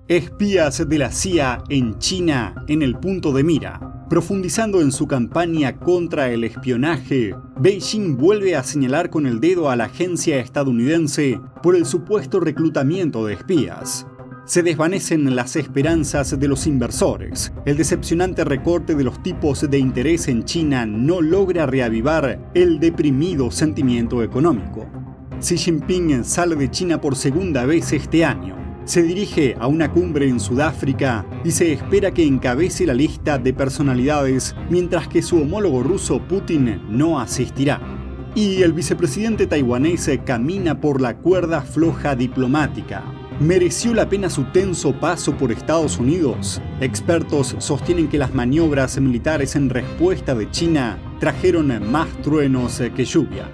Espías de la CIA en China en el punto de mira. Profundizando en su campaña contra el espionaje, Beijing vuelve a señalar con el dedo a la agencia estadounidense por el supuesto reclutamiento de espías. Se desvanecen las esperanzas de los inversores. El decepcionante recorte de los tipos de interés en China no logra reavivar el deprimido sentimiento económico. Xi Jinping sale de China por segunda vez este año. Se dirige a una cumbre en Sudáfrica y se espera que encabece la lista de personalidades, mientras que su homólogo ruso Putin no asistirá. Y el vicepresidente taiwanés camina por la cuerda floja diplomática. ¿Mereció la pena su tenso paso por Estados Unidos? Expertos sostienen que las maniobras militares en respuesta de China trajeron más truenos que lluvia.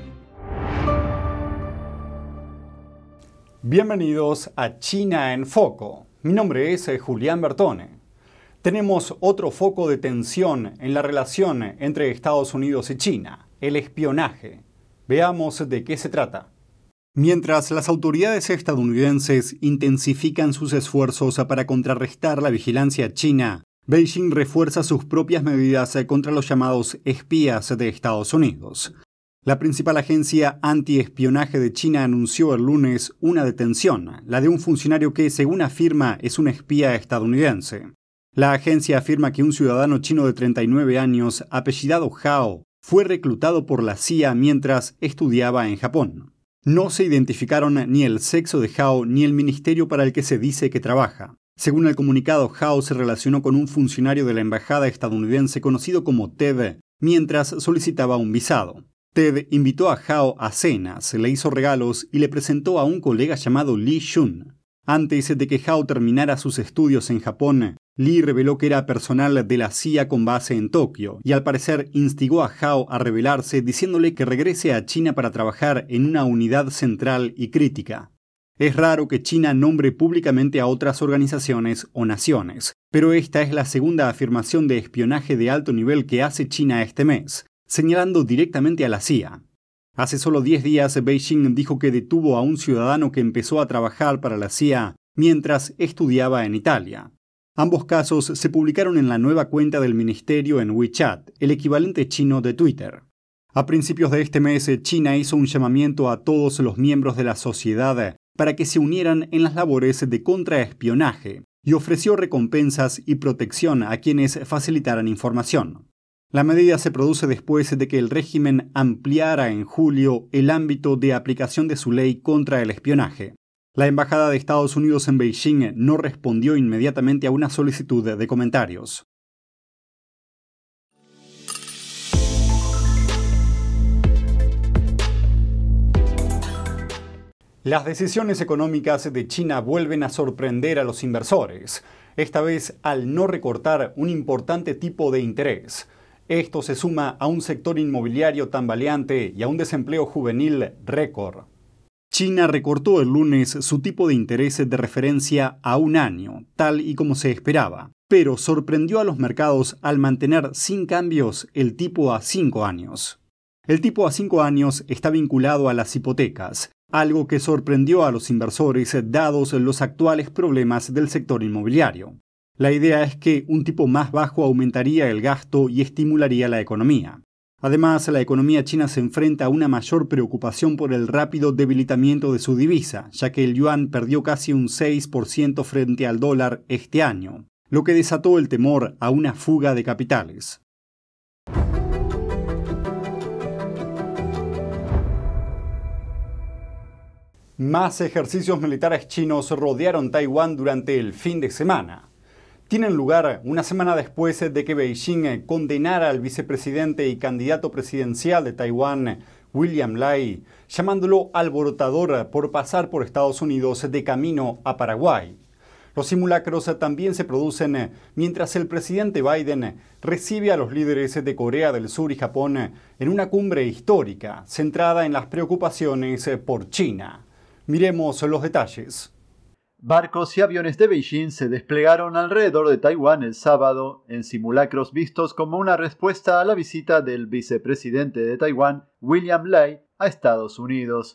Bienvenidos a China en Foco. Mi nombre es Julián Bertone. Tenemos otro foco de tensión en la relación entre Estados Unidos y China, el espionaje. Veamos de qué se trata. Mientras las autoridades estadounidenses intensifican sus esfuerzos para contrarrestar la vigilancia china, Beijing refuerza sus propias medidas contra los llamados espías de Estados Unidos. La principal agencia antiespionaje de China anunció el lunes una detención, la de un funcionario que, según afirma, es un espía estadounidense. La agencia afirma que un ciudadano chino de 39 años, apellidado Hao, fue reclutado por la CIA mientras estudiaba en Japón. No se identificaron ni el sexo de Hao ni el ministerio para el que se dice que trabaja. Según el comunicado, Hao se relacionó con un funcionario de la embajada estadounidense conocido como Ted mientras solicitaba un visado. Ted invitó a Hao a cenas, le hizo regalos y le presentó a un colega llamado Lee Shun. Antes de que Hao terminara sus estudios en Japón, Lee reveló que era personal de la CIA con base en Tokio y al parecer instigó a Hao a rebelarse diciéndole que regrese a China para trabajar en una unidad central y crítica. Es raro que China nombre públicamente a otras organizaciones o naciones, pero esta es la segunda afirmación de espionaje de alto nivel que hace China este mes, señalando directamente a la CIA. Hace solo 10 días, Beijing dijo que detuvo a un ciudadano que empezó a trabajar para la CIA mientras estudiaba en Italia. Ambos casos se publicaron en la nueva cuenta del ministerio en WeChat, el equivalente chino de Twitter. A principios de este mes, China hizo un llamamiento a todos los miembros de la sociedad para que se unieran en las labores de contraespionaje y ofreció recompensas y protección a quienes facilitaran información. La medida se produce después de que el régimen ampliara en julio el ámbito de aplicación de su ley contra el espionaje. La Embajada de Estados Unidos en Beijing no respondió inmediatamente a una solicitud de comentarios. Las decisiones económicas de China vuelven a sorprender a los inversores, esta vez al no recortar un importante tipo de interés. Esto se suma a un sector inmobiliario tambaleante y a un desempleo juvenil récord. China recortó el lunes su tipo de interés de referencia a un año, tal y como se esperaba, pero sorprendió a los mercados al mantener sin cambios el tipo a 5 años. El tipo a 5 años está vinculado a las hipotecas, algo que sorprendió a los inversores dados los actuales problemas del sector inmobiliario. La idea es que un tipo más bajo aumentaría el gasto y estimularía la economía. Además, la economía china se enfrenta a una mayor preocupación por el rápido debilitamiento de su divisa, ya que el yuan perdió casi un 6% frente al dólar este año, lo que desató el temor a una fuga de capitales. Más ejercicios militares chinos rodearon Taiwán durante el fin de semana. Tienen lugar una semana después de que Beijing condenara al vicepresidente y candidato presidencial de Taiwán, William Lai, llamándolo alborotador por pasar por Estados Unidos de camino a Paraguay. Los simulacros también se producen mientras el presidente Biden recibe a los líderes de Corea del Sur y Japón en una cumbre histórica centrada en las preocupaciones por China. Miremos los detalles. Barcos y aviones de Beijing se desplegaron alrededor de Taiwán el sábado en simulacros vistos como una respuesta a la visita del vicepresidente de Taiwán, William Lai, a Estados Unidos.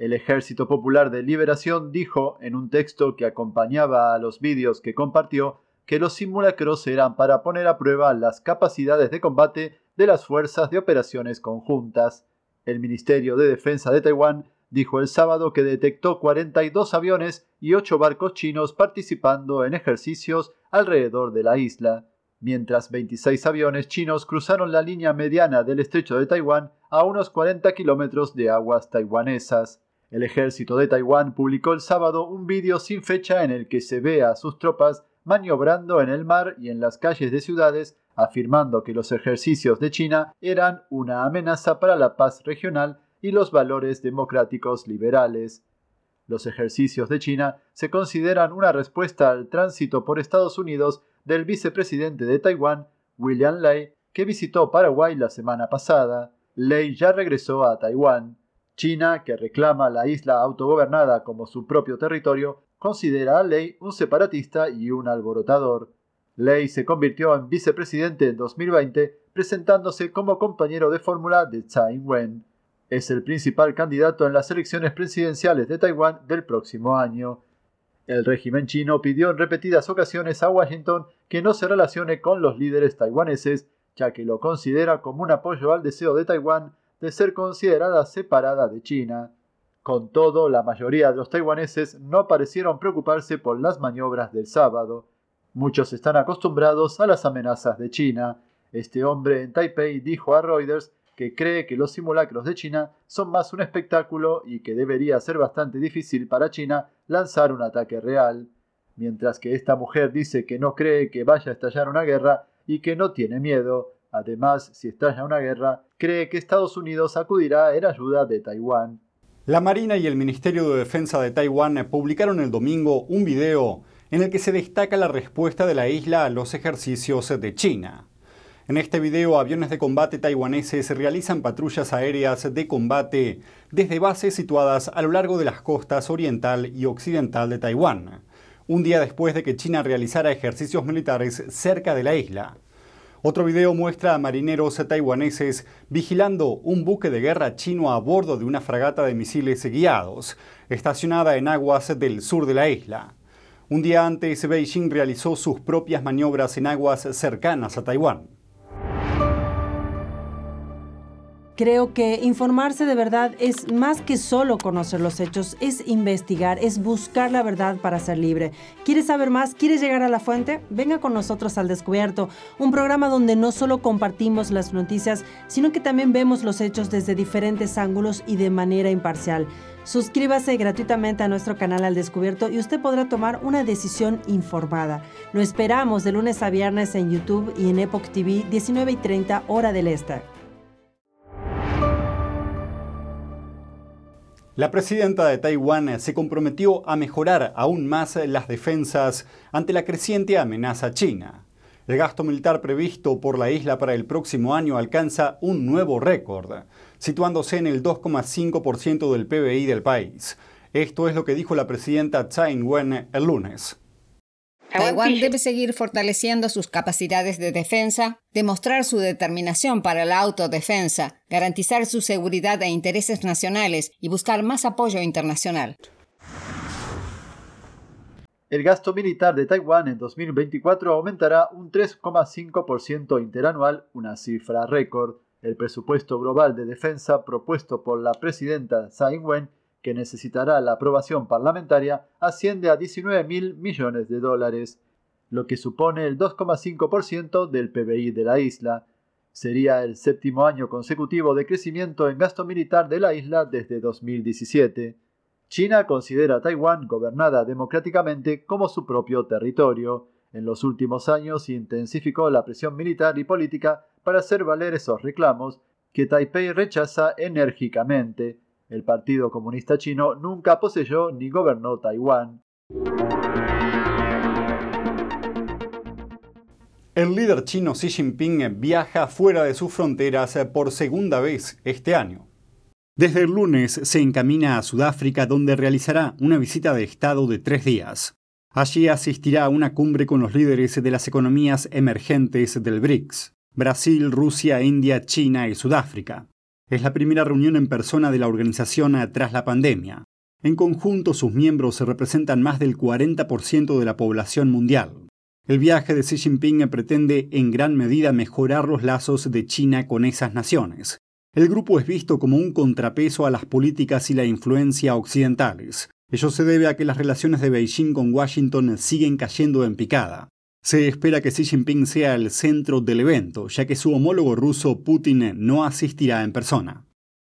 El Ejército Popular de Liberación dijo en un texto que acompañaba a los vídeos que compartió que los simulacros eran para poner a prueba las capacidades de combate de las fuerzas de operaciones conjuntas. El Ministerio de Defensa de Taiwán dijo el sábado que detectó 42 aviones y 8 barcos chinos participando en ejercicios alrededor de la isla, mientras 26 aviones chinos cruzaron la línea mediana del estrecho de Taiwán a unos 40 kilómetros de aguas taiwanesas. El ejército de Taiwán publicó el sábado un vídeo sin fecha en el que se ve a sus tropas maniobrando en el mar y en las calles de ciudades, afirmando que los ejercicios de China eran una amenaza para la paz regional y los valores democráticos liberales. Los ejercicios de China se consideran una respuesta al tránsito por Estados Unidos del vicepresidente de Taiwán, William Lai, que visitó Paraguay la semana pasada. Lai ya regresó a Taiwán. China, que reclama la isla autogobernada como su propio territorio, considera a Lai un separatista y un alborotador. Lai se convirtió en vicepresidente en 2020, presentándose como compañero de fórmula de Tsai Ing-wen. Es el principal candidato en las elecciones presidenciales de Taiwán del próximo año. El régimen chino pidió en repetidas ocasiones a Washington que no se relacione con los líderes taiwaneses, ya que lo considera como un apoyo al deseo de Taiwán de ser considerada separada de China. Con todo, la mayoría de los taiwaneses no parecieron preocuparse por las maniobras del sábado. Muchos están acostumbrados a las amenazas de China. Este hombre en Taipei dijo a Reuters que cree que los simulacros de China son más un espectáculo y que debería ser bastante difícil para China lanzar un ataque real. Mientras que esta mujer dice que no cree que vaya a estallar una guerra y que no tiene miedo. Además, si estalla una guerra, cree que Estados Unidos acudirá en ayuda de Taiwán. La Marina y el Ministerio de Defensa de Taiwán publicaron el domingo un video en el que se destaca la respuesta de la isla a los ejercicios de China. En este video, aviones de combate taiwaneses realizan patrullas aéreas de combate desde bases situadas a lo largo de las costas oriental y occidental de Taiwán, un día después de que China realizara ejercicios militares cerca de la isla. Otro video muestra a marineros taiwaneses vigilando un buque de guerra chino a bordo de una fragata de misiles guiados, estacionada en aguas del sur de la isla. Un día antes, Beijing realizó sus propias maniobras en aguas cercanas a Taiwán. Creo que informarse de verdad es más que solo conocer los hechos, es investigar, es buscar la verdad para ser libre. ¿Quieres saber más? ¿Quieres llegar a la fuente? Venga con nosotros al Descubierto, un programa donde no solo compartimos las noticias, sino que también vemos los hechos desde diferentes ángulos y de manera imparcial. Suscríbase gratuitamente a nuestro canal Al Descubierto y usted podrá tomar una decisión informada. Lo esperamos de lunes a viernes en YouTube y en Epoch TV, 19:30 hora del este. La presidenta de Taiwán se comprometió a mejorar aún más las defensas ante la creciente amenaza china. El gasto militar previsto por la isla para el próximo año alcanza un nuevo récord, situándose en el 2,5% del PBI del país. Esto es lo que dijo la presidenta Tsai Ing-wen el lunes. Taiwán debe seguir fortaleciendo sus capacidades de defensa, demostrar su determinación para la autodefensa, garantizar su seguridad e intereses nacionales y buscar más apoyo internacional. El gasto militar de Taiwán en 2024 aumentará un 3,5% interanual, una cifra récord. El presupuesto global de defensa propuesto por la presidenta Tsai Ing-wen, que necesitará la aprobación parlamentaria, asciende a $19.000 millones, lo que supone el 2,5% del PBI de la isla. Sería el séptimo año consecutivo de crecimiento en gasto militar de la isla desde 2017. China considera a Taiwán, gobernada democráticamente, como su propio territorio. En los últimos años intensificó la presión militar y política para hacer valer esos reclamos, que Taipei rechaza enérgicamente. El Partido Comunista Chino nunca poseyó ni gobernó Taiwán. El líder chino Xi Jinping viaja fuera de sus fronteras por segunda vez este año. Desde el lunes se encamina a Sudáfrica, donde realizará una visita de Estado de 3 días. Allí asistirá a una cumbre con los líderes de las economías emergentes del BRICS: Brasil, Rusia, India, China y Sudáfrica. Es la primera reunión en persona de la organización tras la pandemia. En conjunto, sus miembros representan más del 40% de la población mundial. El viaje de Xi Jinping pretende en gran medida mejorar los lazos de China con esas naciones. El grupo es visto como un contrapeso a las políticas y la influencia occidentales. Ello se debe a que las relaciones de Beijing con Washington siguen cayendo en picada. Se espera que Xi Jinping sea el centro del evento, ya que su homólogo ruso Putin no asistirá en persona.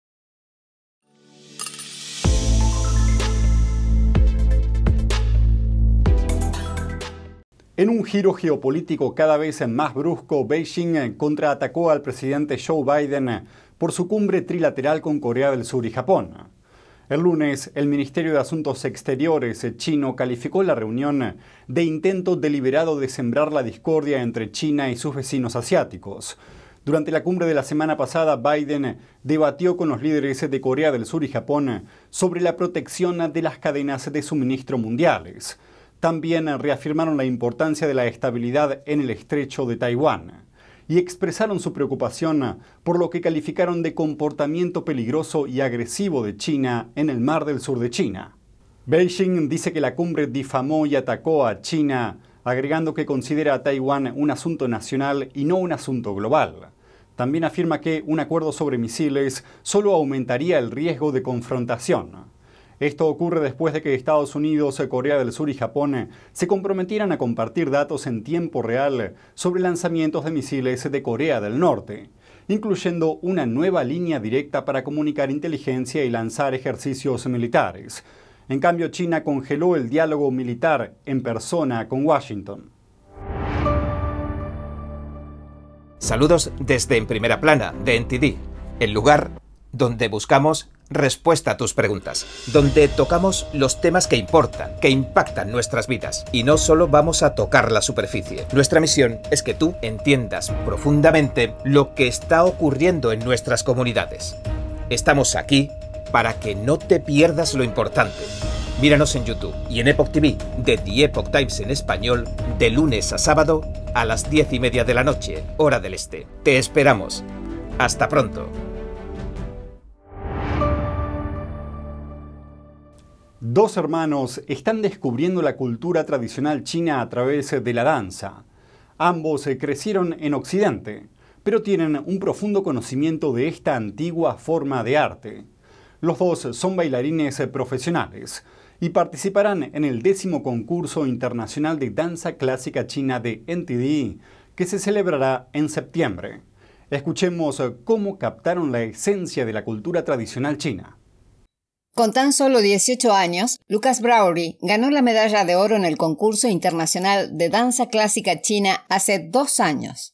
En un giro geopolítico cada vez más brusco, Beijing contraatacó al presidente Joe Biden por su cumbre trilateral con Corea del Sur y Japón. El lunes, el Ministerio de Asuntos Exteriores chino calificó la reunión de intento deliberado de sembrar la discordia entre China y sus vecinos asiáticos. Durante la cumbre de la semana pasada, Biden debatió con los líderes de Corea del Sur y Japón sobre la protección de las cadenas de suministro mundiales. También reafirmaron la importancia de la estabilidad en el estrecho de Taiwán y expresaron su preocupación por lo que calificaron de comportamiento peligroso y agresivo de China en el Mar del Sur de China. Beijing dice que la cumbre difamó y atacó a China, agregando que considera a Taiwán un asunto nacional y no un asunto global. También afirma que un acuerdo sobre misiles solo aumentaría el riesgo de confrontación. Esto ocurre después de que Estados Unidos, Corea del Sur y Japón se comprometieran a compartir datos en tiempo real sobre lanzamientos de misiles de Corea del Norte, incluyendo una nueva línea directa para comunicar inteligencia y lanzar ejercicios militares. En cambio, China congeló el diálogo militar en persona con Washington. Saludos desde En Primera Plana, de NTD, el lugar donde buscamos respuesta a tus preguntas, donde tocamos los temas que importan, que impactan nuestras vidas, y no solo vamos a tocar la superficie. Nuestra misión es que tú entiendas profundamente lo que está ocurriendo en nuestras comunidades. Estamos aquí para que no te pierdas lo importante. Míranos en YouTube y en Epoch TV, de The Epoch Times en español, de lunes a sábado a las 10:30 de la noche, hora del este. Te esperamos. Hasta pronto. Dos hermanos están descubriendo la cultura tradicional china a través de la danza. Ambos crecieron en Occidente, pero tienen un profundo conocimiento de esta antigua forma de arte. Los dos son bailarines profesionales y participarán en el 10º concurso internacional de danza clásica china de NTD, que se celebrará en septiembre. Escuchemos cómo captaron la esencia de la cultura tradicional china. Con tan solo 18 años, Lucas Braury ganó la medalla de oro en el concurso internacional de danza clásica china hace 2 años.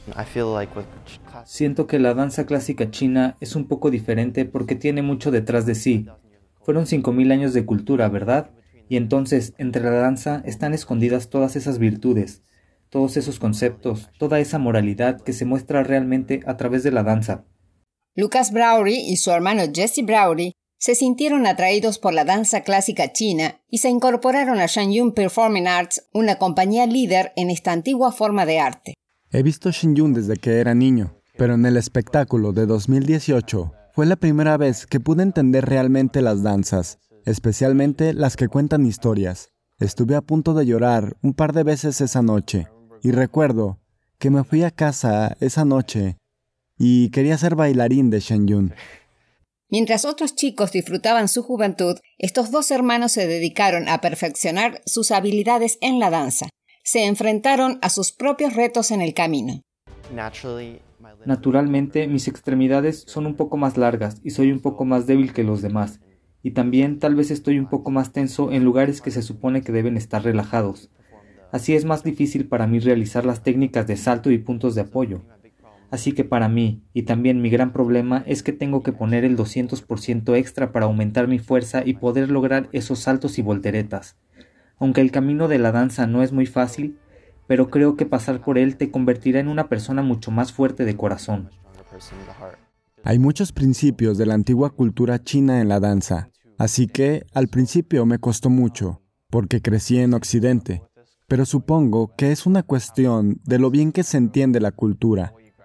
Siento que la danza clásica china es un poco diferente porque tiene mucho detrás de sí. Fueron 5.000 años de cultura, ¿verdad? Y entonces, entre la danza están escondidas todas esas virtudes, todos esos conceptos, toda esa moralidad que se muestra realmente a través de la danza. Lucas Braury y su hermano Jesse Braury se sintieron atraídos por la danza clásica china y se incorporaron a Shenyun Performing Arts, una compañía líder en esta antigua forma de arte. He visto Shenyun desde que era niño, pero en el espectáculo de 2018 fue la primera vez que pude entender realmente las danzas, especialmente las que cuentan historias. Estuve a punto de llorar un par de veces esa noche, y recuerdo que me fui a casa esa noche y quería ser bailarín de Shenyun. Mientras otros chicos disfrutaban su juventud, estos dos hermanos se dedicaron a perfeccionar sus habilidades en la danza. Se enfrentaron a sus propios retos en el camino. Naturalmente, mis extremidades son un poco más largas y soy un poco más débil que los demás. Y también tal vez estoy un poco más tenso en lugares que se supone que deben estar relajados. Así es más difícil para mí realizar las técnicas de salto y puntos de apoyo. Así que para mí, y también mi gran problema, es que tengo que poner el 200% extra para aumentar mi fuerza y poder lograr esos saltos y volteretas. Aunque el camino de la danza no es muy fácil, pero creo que pasar por él te convertirá en una persona mucho más fuerte de corazón. Hay muchos principios de la antigua cultura china en la danza, así que al principio me costó mucho, porque crecí en Occidente, pero supongo que es una cuestión de lo bien que se entiende la cultura.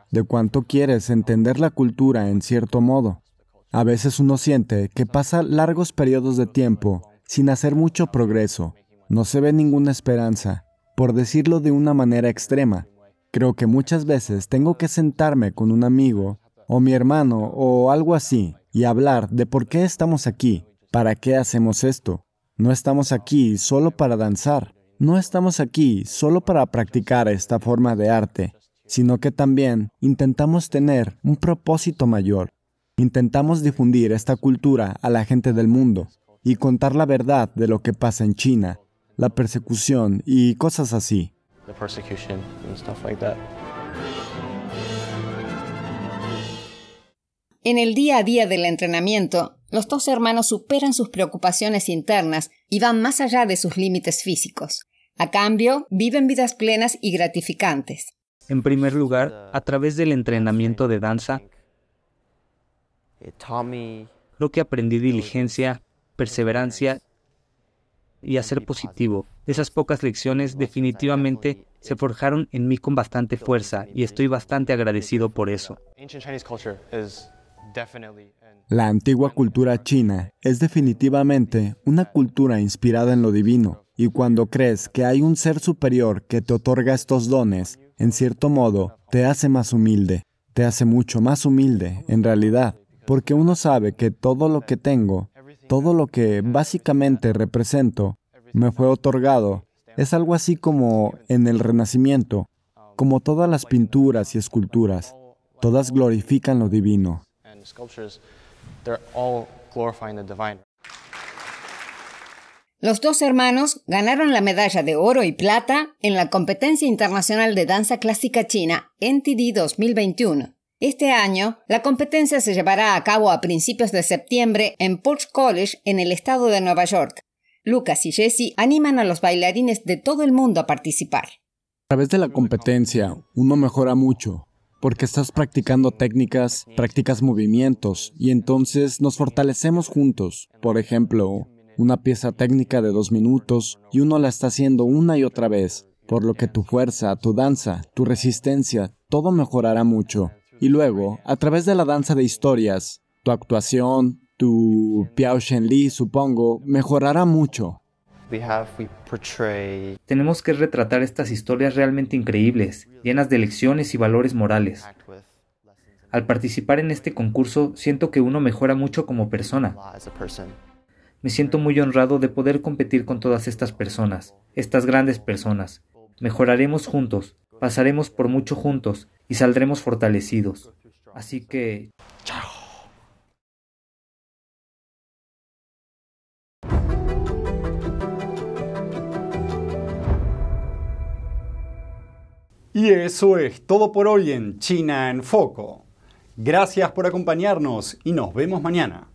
de cuánto quieres entender la cultura en cierto modo. A veces uno siente que pasa largos periodos de tiempo sin hacer mucho progreso. No se ve ninguna esperanza, por decirlo de una manera extrema. Creo que muchas veces tengo que sentarme con un amigo o mi hermano o algo así y hablar de por qué estamos aquí, para qué hacemos esto. No estamos aquí solo para danzar, no estamos aquí solo para practicar esta forma de arte, sino que también intentamos tener un propósito mayor. Intentamos difundir esta cultura a la gente del mundo y contar la verdad de lo que pasa en China, la persecución y cosas así. En el día a día del entrenamiento, los dos hermanos superan sus preocupaciones internas y van más allá de sus límites físicos. A cambio, viven vidas plenas y gratificantes. En primer lugar, a través del entrenamiento de danza, creo que aprendí diligencia, perseverancia y a ser positivo. Esas pocas lecciones definitivamente se forjaron en mí con bastante fuerza y estoy bastante agradecido por eso. La antigua cultura china es definitivamente una cultura inspirada en lo divino, y cuando crees que hay un ser superior que te otorga estos dones, en cierto modo, te hace más humilde. Te hace mucho más humilde, en realidad, porque uno sabe que todo lo que tengo, todo lo que básicamente represento, me fue otorgado. Es algo así como en el Renacimiento, como todas las pinturas y esculturas, todas glorifican lo divino. Los dos hermanos ganaron la medalla de oro y plata en la Competencia Internacional de Danza Clásica China, NTD 2021. Este año, la competencia se llevará a cabo a principios de septiembre en Porsche College, en el estado de Nueva York. Lucas y Jessie animan a los bailarines de todo el mundo a participar. A través de la competencia, uno mejora mucho, porque estás practicando técnicas, practicas movimientos, y entonces nos fortalecemos juntos. Por ejemplo, una pieza técnica de 2 minutos, y uno la está haciendo una y otra vez, por lo que tu fuerza, tu danza, tu resistencia, todo mejorará mucho. Y luego, a través de la danza de historias, tu actuación, tu Piao Shen Li, supongo, mejorará mucho. Tenemos que retratar estas historias realmente increíbles, llenas de lecciones y valores morales. Al participar en este concurso, siento que uno mejora mucho como persona. Me siento muy honrado de poder competir con todas estas personas, estas grandes personas. Mejoraremos juntos, pasaremos por mucho juntos y saldremos fortalecidos. Así que... Y eso es todo por hoy en China en Foco. Gracias por acompañarnos y nos vemos mañana.